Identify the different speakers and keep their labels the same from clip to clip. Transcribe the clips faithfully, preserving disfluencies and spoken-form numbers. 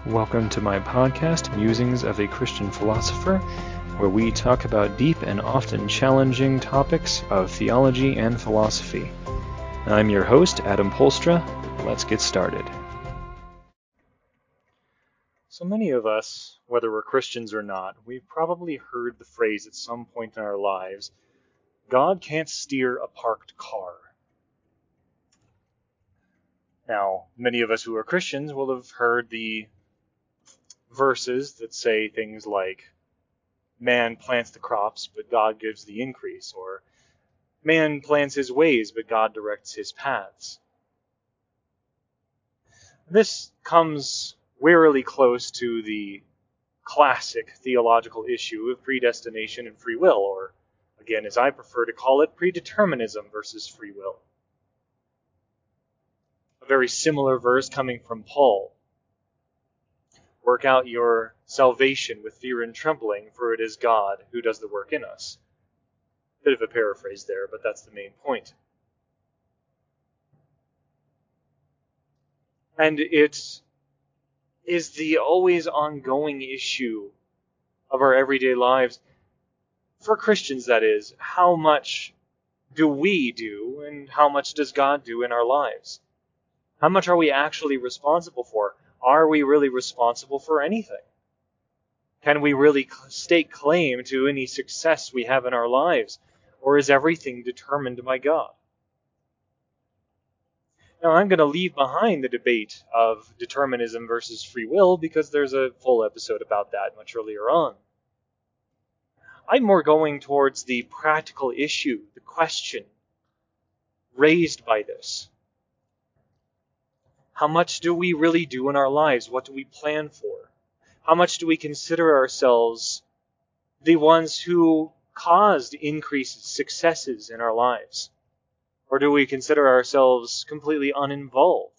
Speaker 1: Welcome to my podcast, Musings of a Christian Philosopher, where we talk about deep and often challenging topics of theology and philosophy. I'm your host, Adam Polstra. Let's get started. So many of us, whether we're Christians or not, we've probably heard the phrase at some point in our lives, God can't steer a parked car. Now, many of us who are Christians will have heard the verses that say things like, man plants the crops, but God gives the increase, or man plans his ways, but God directs his paths. This comes wearily close to the classic theological issue of predestination and free will, or, again, as I prefer to call it, predeterminism versus free will. A very similar verse coming from Paul. Work out your salvation with fear and trembling, for it is God who does the work in us. Bit of a paraphrase there, but that's the main point. And it is the always ongoing issue of our everyday lives, for Christians that is, how much do we do and how much does God do in our lives? How much are we actually responsible for? Are we really responsible for anything? Can we really stake claim to any success we have in our lives? Or is everything determined by God? Now, I'm going to leave behind the debate of determinism versus free will because there's a full episode about that much earlier on. I'm more going towards the practical issue, the question raised by this. How much do we really do in our lives? What do we plan for? How much do we consider ourselves the ones who caused increased successes in our lives? Or do we consider ourselves completely uninvolved?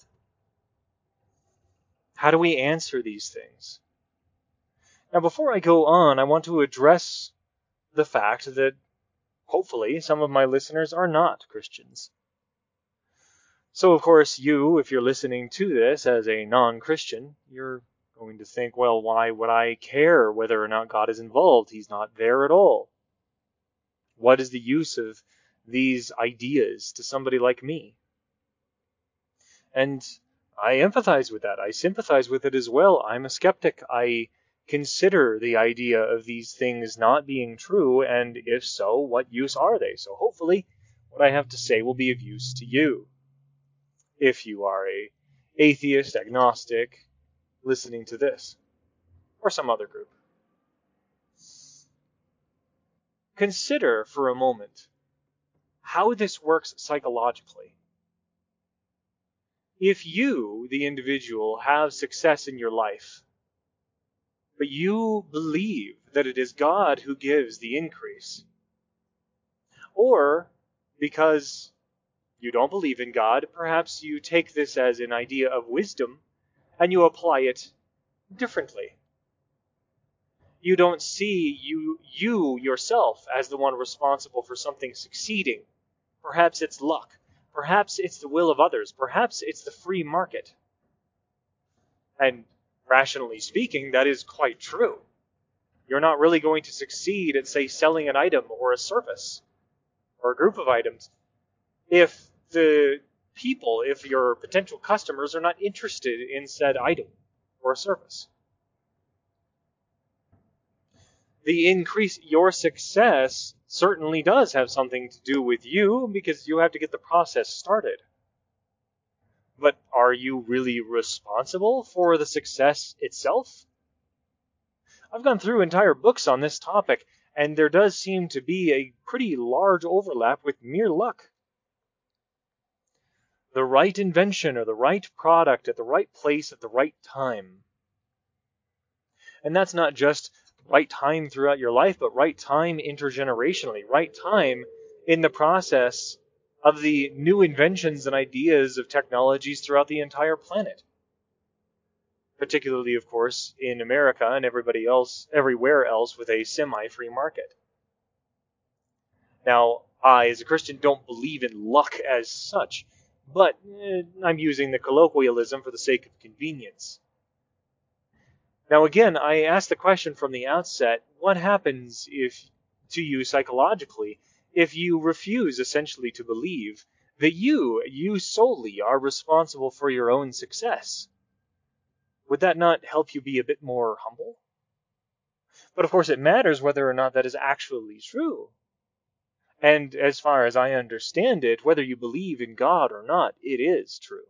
Speaker 1: How do we answer these things? Now, before I go on, I want to address the fact that hopefully some of my listeners are not Christians. So, of course, you, if you're listening to this as a non-Christian, you're going to think, well, why would I care whether or not God is involved? He's not there at all. What is the use of these ideas to somebody like me? And I empathize with that. I sympathize with it as well. I'm a skeptic. I consider the idea of these things not being true, and if so, what use are they? So hopefully what I have to say will be of use to you. If you are a atheist, agnostic, listening to this, or some other group. Consider for a moment how this works psychologically. If you, the individual, have success in your life, but you believe that it is God who gives the increase, or because you don't believe in God, perhaps you take this as an idea of wisdom and you apply it differently. You don't see you you yourself as the one responsible for something succeeding. Perhaps it's luck. Perhaps it's the will of others. Perhaps it's the free market. And rationally speaking, that is quite true. You're not really going to succeed at, say, selling an item or a service or a group of items if the people, if your potential customers are not interested in said item or service. The increase, your success certainly does have something to do with you because you have to get the process started. But are you really responsible for the success itself? I've gone through entire books on this topic, and there does seem to be a pretty large overlap with mere luck. The right invention or the right product at the right place at the right time. And that's not just right time throughout your life, but right time intergenerationally, right time in the process of the new inventions and ideas of technologies throughout the entire planet. Particularly, of course, in America and everybody else, everywhere else with a semi-free market. Now, I, as a Christian, don't believe in luck as such, but eh, I'm using the colloquialism for the sake of convenience. Now again, I asked the question from the outset, what happens if to you psychologically if you refuse essentially to believe that you, you solely are responsible for your own success? Would that not help you be a bit more humble? But of course it matters whether or not that is actually true. And as far as I understand it, whether you believe in God or not, it is true.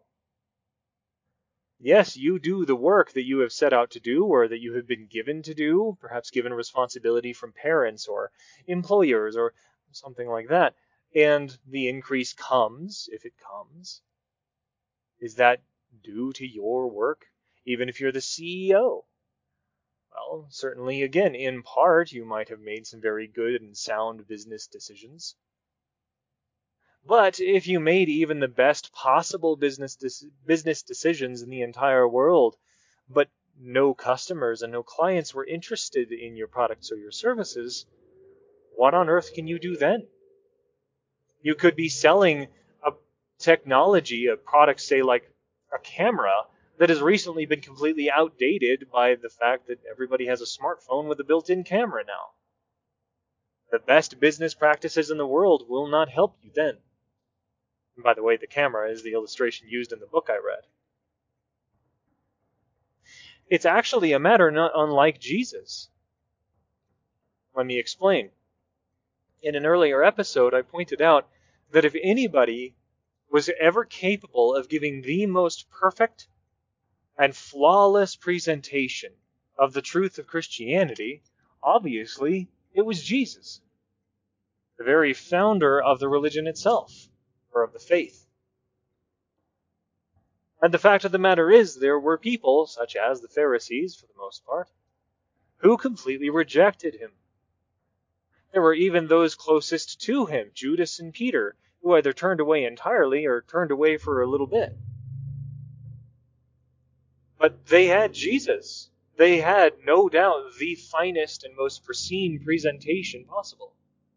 Speaker 1: Yes, you do the work that you have set out to do or that you have been given to do, perhaps given responsibility from parents or employers or something like that. And the increase comes, if it comes. Is that due to your work, even if you're the C E O? Well, certainly, again, in part, you might have made some very good and sound business decisions. But if you made even the best possible business de- business decisions in the entire world, but no customers and no clients were interested in your products or your services, what on earth can you do then? You could be selling a technology, a product, say like a camera, that has recently been completely outdated by the fact that everybody has a smartphone with a built-in camera now. The best business practices in the world will not help you then. And by the way, the camera is the illustration used in the book I read. It's actually a matter not unlike Jesus. Let me explain. In an earlier episode, I pointed out that if anybody was ever capable of giving the most perfect and flawless presentation of the truth of Christianity, obviously it was Jesus, the very founder of the religion itself, or of the faith. And the fact of the matter is, there were people, such as the Pharisees for the most part, who completely rejected him. There were even those closest to him, Judas and Peter, who either turned away entirely or turned away for a little bit. But they had Jesus. They had, no doubt, the finest and most pristine presentation possible.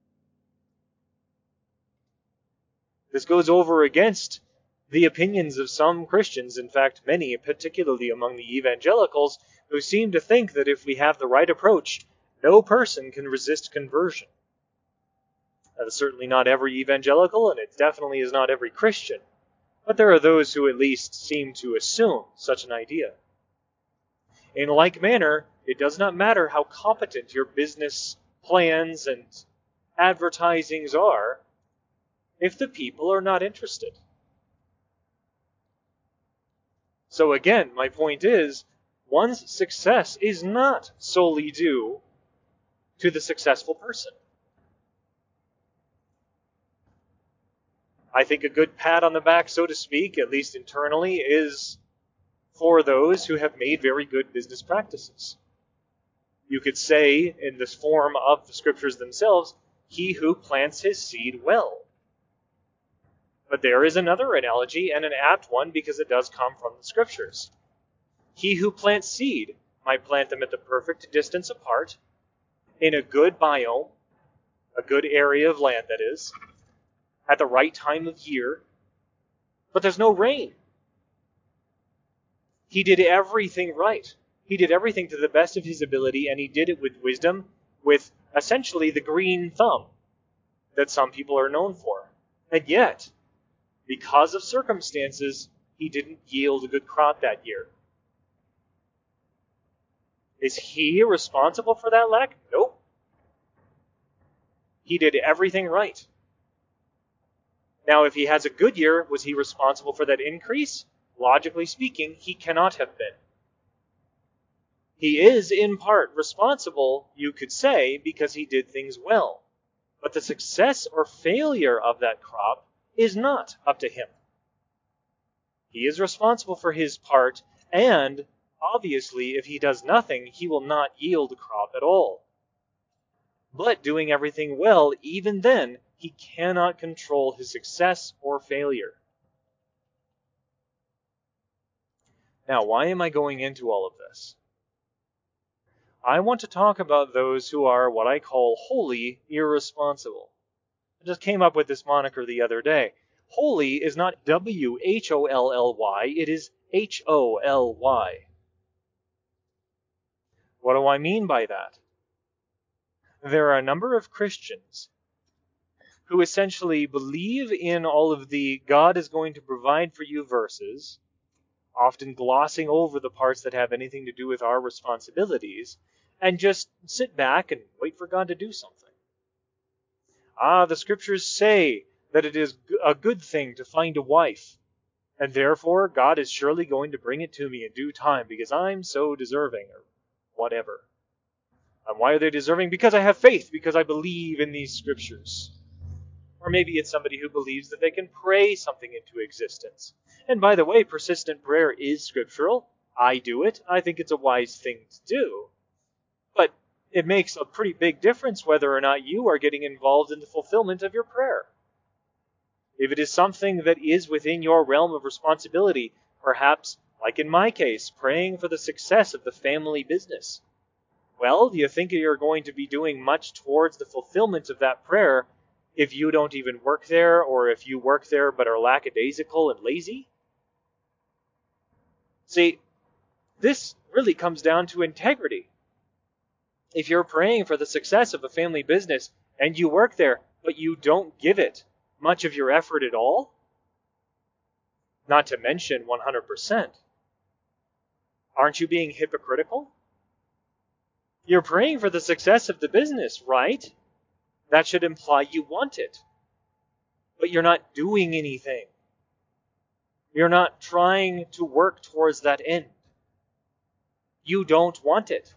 Speaker 1: This goes over against the opinions of some Christians, in fact many, particularly among the evangelicals, who seem to think that if we have the right approach, no person can resist conversion. That is certainly not every evangelical, and it definitely is not every Christian. But there are those who at least seem to assume such an idea. In like manner, it does not matter how competent your business plans and advertisings are, if the people are not interested. So again, my point is, one's success is not solely due to the successful person. I think a good pat on the back, so to speak, at least internally, is for those who have made very good business practices. You could say, in this form of the scriptures themselves, he who plants his seed well. But there is another analogy, and an apt one, because it does come from the scriptures. He who plants seed might plant them at the perfect distance apart, in a good biome, a good area of land, that is, at the right time of year, but there's no rain. He did everything right. He did everything to the best of his ability, and he did it with wisdom, with essentially the green thumb that some people are known for. And yet, because of circumstances, he didn't yield a good crop that year. Is he responsible for that lack? Nope. He did everything right. Now, if he has a good year, was he responsible for that increase? Logically speaking, he cannot have been. He is, in part, responsible, you could say, because he did things well. But the success or failure of that crop is not up to him. He is responsible for his part, and, obviously, if he does nothing, he will not yield a crop at all. But doing everything well, even then, he cannot control his success or failure. Now, why am I going into all of this? I want to talk about those who are what I call wholly irresponsible. I just came up with this moniker the other day. Holy is not W H O L L Y, it is H O L Y. What do I mean by that? There are a number of Christians who essentially believe in all of the God is going to provide for you verses, often glossing over the parts that have anything to do with our responsibilities, and just sit back and wait for God to do something. Ah, the scriptures say that it is a good thing to find a wife, and therefore God is surely going to bring it to me in due time because I'm so deserving, or whatever. And why are they deserving? Because I have faith, because I believe in these scriptures. Or maybe it's somebody who believes that they can pray something into existence. And by the way, persistent prayer is scriptural. I do it. I think it's a wise thing to do. But it makes a pretty big difference whether or not you are getting involved in the fulfillment of your prayer. If it is something that is within your realm of responsibility, perhaps, like in my case, praying for the success of the family business, well, do you think you're going to be doing much towards the fulfillment of that prayer if you don't even work there, or if you work there but are lackadaisical and lazy? See, this really comes down to integrity. If you're praying for the success of a family business and you work there, but you don't give it much of your effort at all, not to mention one hundred percent, aren't you being hypocritical? You're praying for the success of the business, right? That should imply you want it. But you're not doing anything. You're not trying to work towards that end. You don't want it.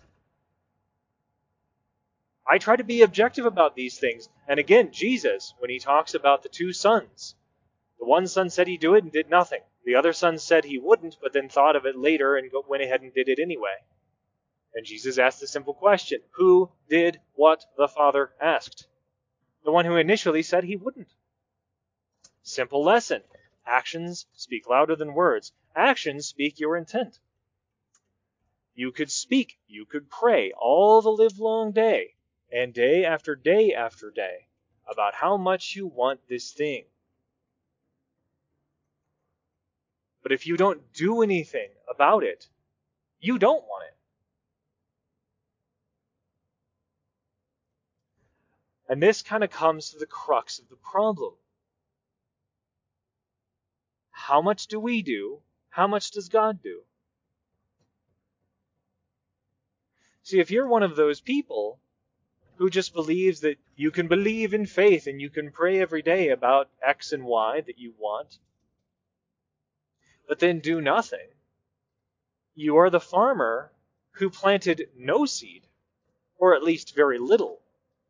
Speaker 1: I try to be objective about these things. And again, Jesus, when he talks about the two sons, the one son said he'd do it and did nothing. The other son said he wouldn't, but then thought of it later and went ahead and did it anyway. And Jesus asked the simple question, who did what the Father asked? The one who initially said he wouldn't. Simple lesson. Actions speak louder than words. Actions speak your intent. You could speak, you could pray all the livelong day, and day after day after day, about how much you want this thing. But if you don't do anything about it, you don't want it. And this kind of comes to the crux of the problem. How much do we do? How much does God do? See, if you're one of those people who just believes that you can believe in faith and you can pray every day about X and Y that you want, but then do nothing, you are the farmer who planted no seed, or at least very little,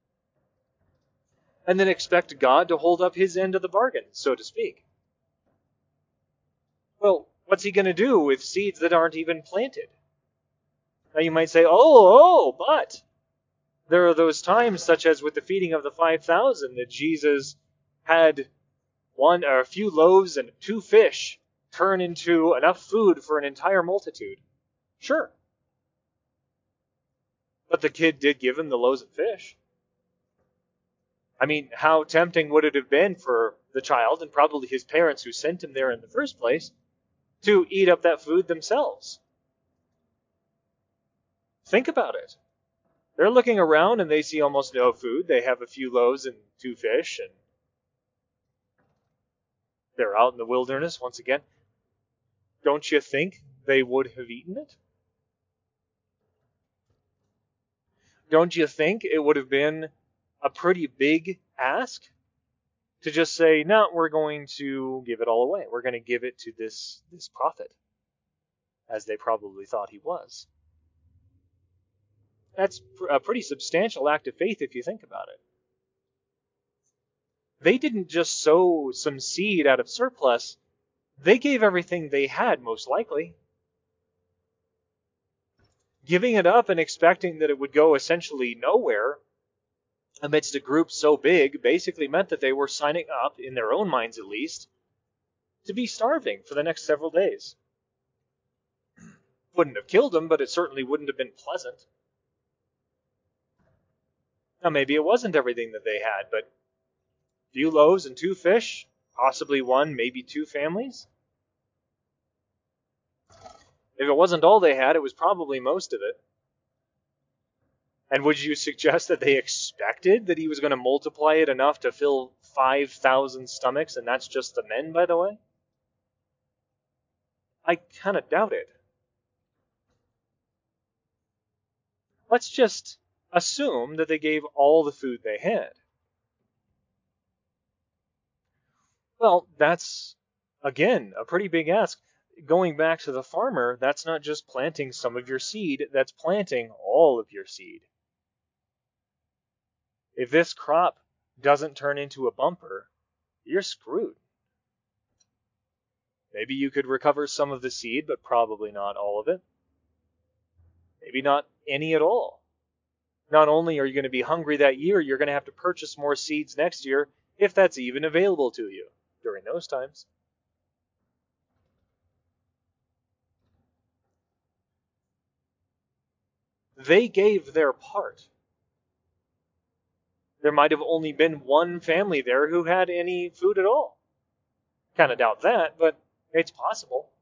Speaker 1: and then expect God to hold up his end of the bargain, so to speak. Well, what's he going to do with seeds that aren't even planted? Now you might say, oh, oh, but there are those times, such as with the feeding of the five thousand, that Jesus had one or a few loaves and two fish turn into enough food for an entire multitude. Sure. But the kid did give him the loaves and fish. I mean, how tempting would it have been for the child, and probably his parents who sent him there in the first place, to eat up that food themselves? Think about it. They're looking around and they see almost no food. They have a few loaves and two fish, and they're out in the wilderness once again. Don't you think they would have eaten it? Don't you think it would have been a pretty big ask to just say, no, we're going to give it all away. We're going to give it to this, this prophet, as they probably thought he was. That's a pretty substantial act of faith if you think about it. They didn't just sow some seed out of surplus. They gave everything they had, most likely. Giving it up and expecting that it would go essentially nowhere amidst a group so big basically meant that they were signing up, in their own minds at least, to be starving for the next several days. Wouldn't have killed them, but it certainly wouldn't have been pleasant. Now, maybe it wasn't everything that they had, but a few loaves and two fish, possibly one, maybe two families. If it wasn't all they had, it was probably most of it. And would you suggest that they expected that he was going to multiply it enough to fill five thousand stomachs, and that's just the men, by the way? I kind of doubt it. Let's just assume that they gave all the food they had. Well, that's, again, a pretty big ask. Going back to the farmer, that's not just planting some of your seed, that's planting all of your seed. If this crop doesn't turn into a bumper, you're screwed. Maybe you could recover some of the seed, but probably not all of it. Maybe not any at all. Not only are you going to be hungry that year, you're going to have to purchase more seeds next year, if that's even available to you during those times. They gave their part. There might have only been one family there who had any food at all. Kind of doubt that, but it's possible.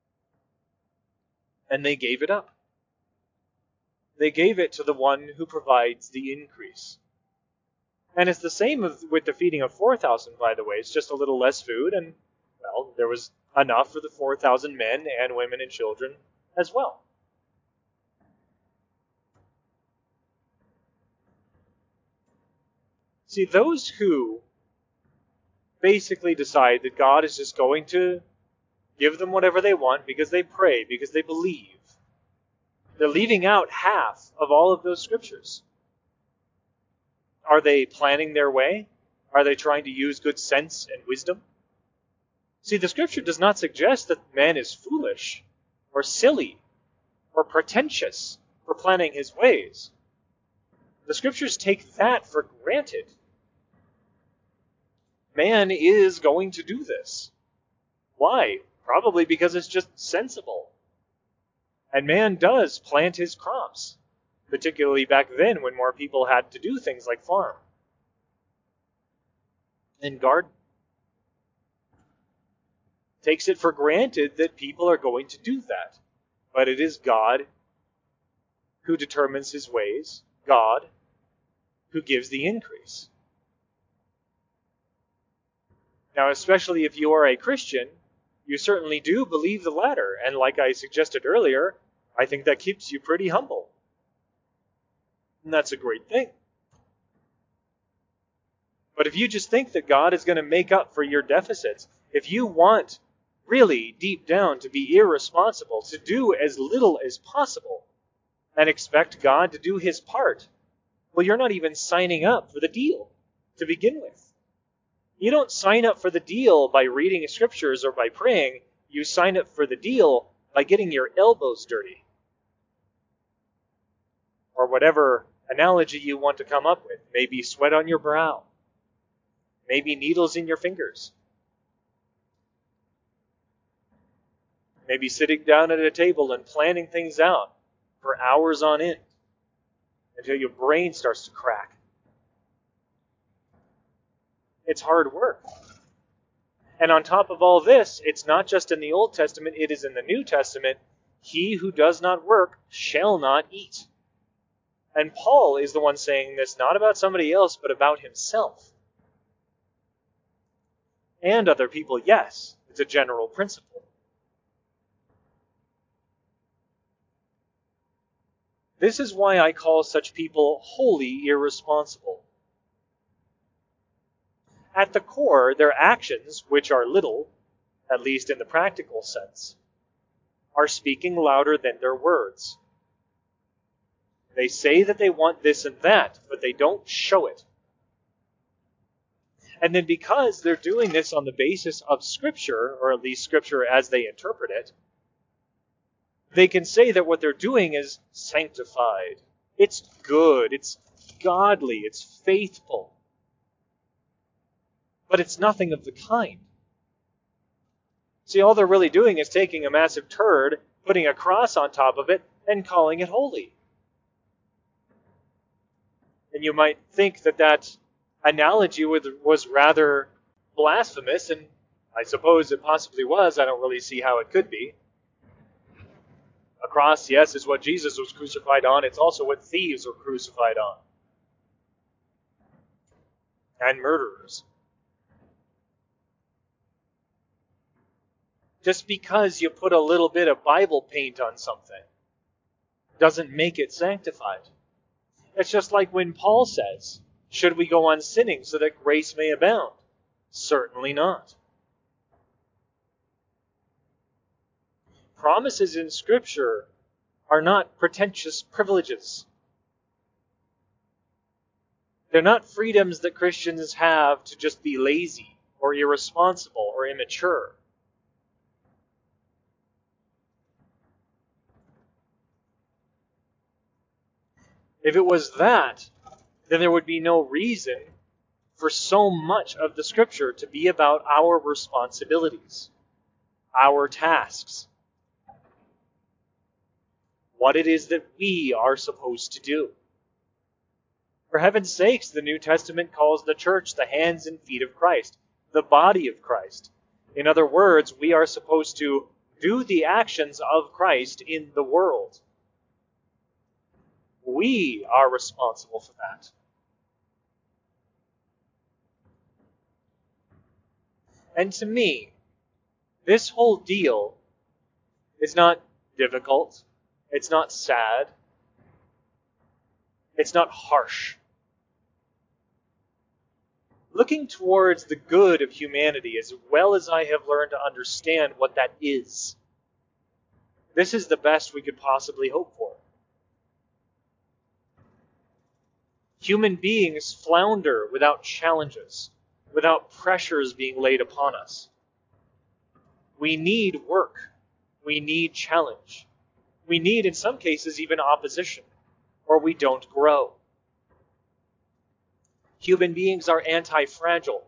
Speaker 1: And they gave it up. They gave it to the one who provides the increase. And it's the same with the feeding of four thousand, by the way. It's just a little less food, and, well, there was enough for the four thousand men and women and children as well. See, those who basically decide that God is just going to give them whatever they want because they pray, because they believe, they're leaving out half of all of those scriptures. Are they planning their way? Are they trying to use good sense and wisdom? See, the scripture does not suggest that man is foolish or silly or pretentious for planning his ways. The scriptures take that for granted. Man is going to do this. Why? Probably because it's just sensible. And man does plant his crops, particularly back then when more people had to do things like farm and garden. Takes it for granted that people are going to do that. But it is God who determines his ways, God who gives the increase. Now, especially if you are a Christian, you certainly do believe the latter. And like I suggested earlier, I think that keeps you pretty humble. And that's a great thing. But if you just think that God is going to make up for your deficits, if you want really deep down to be irresponsible, to do as little as possible, and expect God to do his part, well, you're not even signing up for the deal to begin with. You don't sign up for the deal by reading scriptures or by praying. You sign up for the deal by getting your elbows dirty. Or whatever analogy you want to come up with. Maybe sweat on your brow. Maybe needles in your fingers. Maybe sitting down at a table and planning things out for hours on end until your brain starts to crack. It's hard work. And on top of all this, it's not just in the Old Testament, it is in the New Testament. He who does not work shall not eat. And Paul is the one saying this not about somebody else, but about himself. And other people, yes. It's a general principle. This is why I call such people wholly irresponsible. At the core, their actions, which are little, at least in the practical sense, are speaking louder than their words. They say that they want this and that, but they don't show it. And then because they're doing this on the basis of Scripture, or at least Scripture as they interpret it, they can say that what they're doing is sanctified. It's good. It's godly. It's faithful. But it's nothing of the kind. See, all they're really doing is taking a massive turd, putting a cross on top of it, and calling it holy. And you might think that that analogy was rather blasphemous, and I suppose it possibly was. I don't really see how it could be. A cross, yes, is what Jesus was crucified on. It's also what thieves were crucified on. And murderers. Just because you put a little bit of Bible paint on something doesn't make it sanctified. It's just like when Paul says, should we go on sinning so that grace may abound? Certainly not. Promises in Scripture are not pretentious privileges. They're not freedoms that Christians have to just be lazy or irresponsible or immature. If it was that, then there would be no reason for so much of the Scripture to be about our responsibilities, our tasks, what it is that we are supposed to do. For heaven's sakes, the New Testament calls the church the hands and feet of Christ, the body of Christ. In other words, we are supposed to do the actions of Christ in the world. We are responsible for that. And to me, this whole deal is not difficult. It's not sad. It's not harsh. Looking towards the good of humanity as well as I have learned to understand what that is, this is the best we could possibly hope for. Human beings flounder without challenges, without pressures being laid upon us. We need work. We need challenge. We need, in some cases, even opposition, or we don't grow. Human beings are anti-fragile.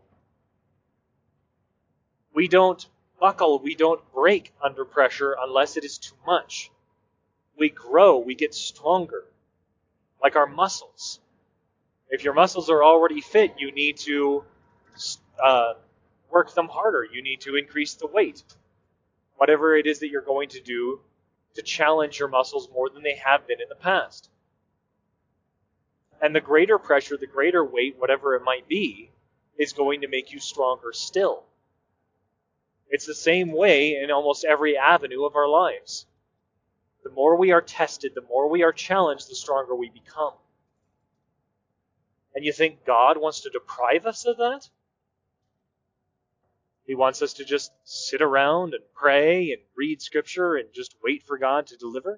Speaker 1: We don't buckle, we don't break under pressure unless it is too much. We grow, we get stronger, like our muscles. If your muscles are already fit, you need to uh, work them harder. You need to increase the weight. Whatever it is that you're going to do to challenge your muscles more than they have been in the past. And the greater pressure, the greater weight, whatever it might be, is going to make you stronger still. It's the same way in almost every avenue of our lives. The more we are tested, the more we are challenged, the stronger we become. And you think God wants to deprive us of that? He wants us to just sit around and pray and read Scripture and just wait for God to deliver?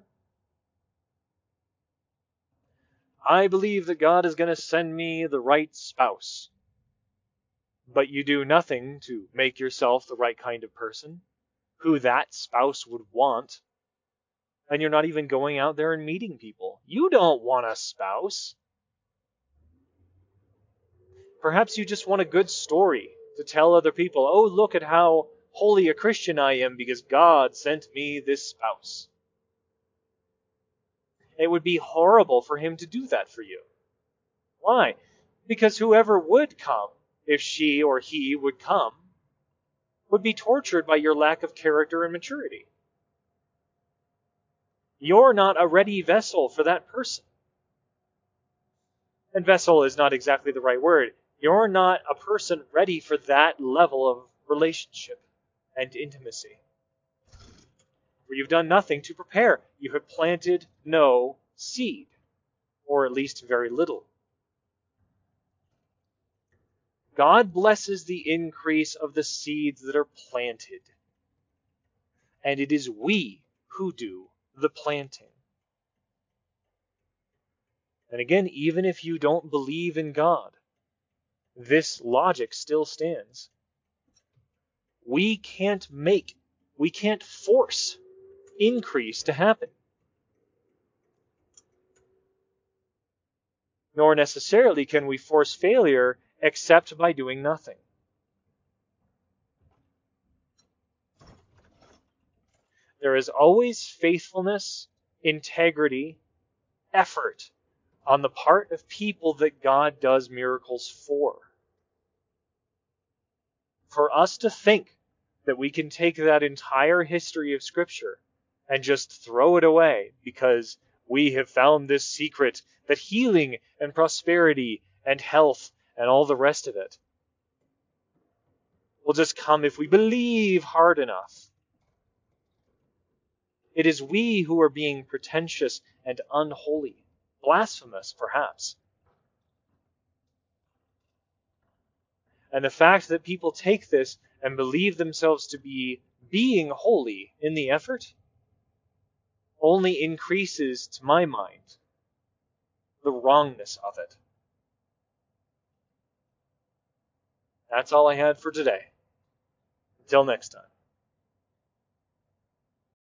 Speaker 1: I believe that God is going to send me the right spouse. But you do nothing to make yourself the right kind of person, who that spouse would want. And you're not even going out there and meeting people. You don't want a spouse. Perhaps you just want a good story to tell other people, oh, look at how holy a Christian I am because God sent me this spouse. It would be horrible for him to do that for you. Why? Because whoever would come, if she or he would come, would be tortured by your lack of character and maturity. You're not a ready vessel for that person. And vessel is not exactly the right word. You're not a person ready for that level of relationship and intimacy. For you've done nothing to prepare. You have planted no seed, or at least very little. God blesses the increase of the seeds that are planted. And it is we who do the planting. And again, even if you don't believe in God, this logic still stands. We can't make, we can't force increase to happen. Nor necessarily can we force failure except by doing nothing. There is always faithfulness, integrity, effort on the part of people that God does miracles for. For us to think that we can take that entire history of Scripture and just throw it away because we have found this secret that healing and prosperity and health and all the rest of it will just come if we believe hard enough. It is we who are being pretentious and unholy, blasphemous perhaps. And the fact that people take this and believe themselves to be being holy in the effort only increases, to my mind, the wrongness of it. That's all I had for today. Until next time.